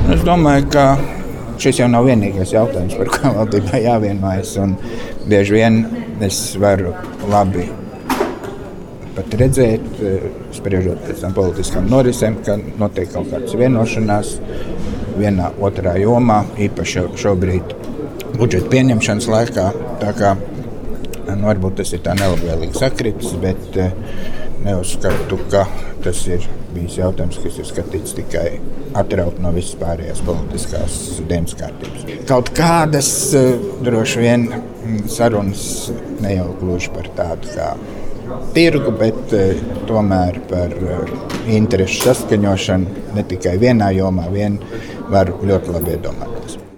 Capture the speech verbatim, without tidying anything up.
Es domāju, ka šis jau nav vienīgais jautājums, par ko valdībā jāvienojas. Bieži vien es varu labi pat redzēt, spriežot pēc tam politiskām norisēm, ka notiek kaut kādas vienošanās vienā otrā jomā, īpaši šobrīd budžeta pieņemšanas laikā. Tā kā, nu, varbūt tas ir tā nelabvēlīgi sakritis, bet neuzskatu, ka tas ir bijis jautājums, kas ir skatīts tikai atraut no visas pārējās politiskās dienas kārtības. Kaut kādas droši vien sarunas ne jau gluži par tādu kā tirgu, bet tomēr par interešu saskaņošanu ne tikai vienā jomā, vien var ļoti labi iedomāties.